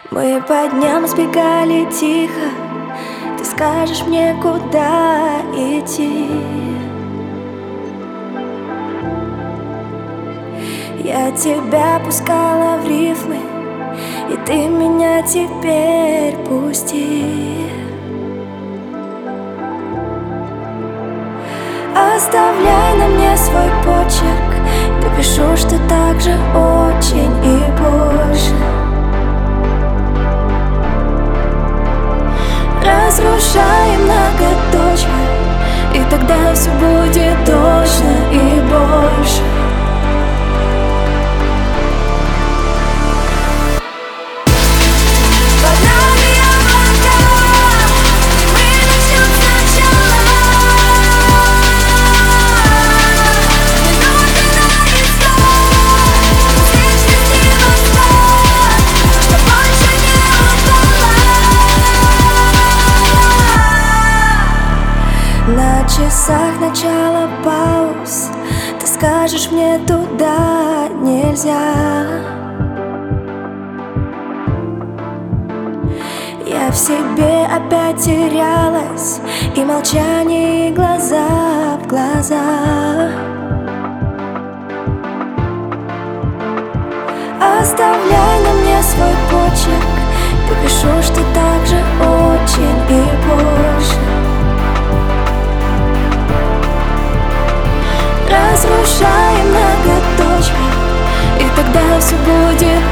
Мы по дням сбегали тихо. Ты скажешь мне, куда идти. Я тебя пускала в рифмы, и ты меня теперь пусти. Оставляй на мне свой почерк. Допишу, что так же очень и больше. Разрушаем многоточие, и тогда все будет точно и больше. На часах начало пауз. Ты скажешь мне, туда нельзя. Я в себе опять терялась, и молчание, и глаза в глаза. Оставляй на мне свой почерк. Допишу, что так же очень и больше. Разрушаем многоточие, и тогда все будет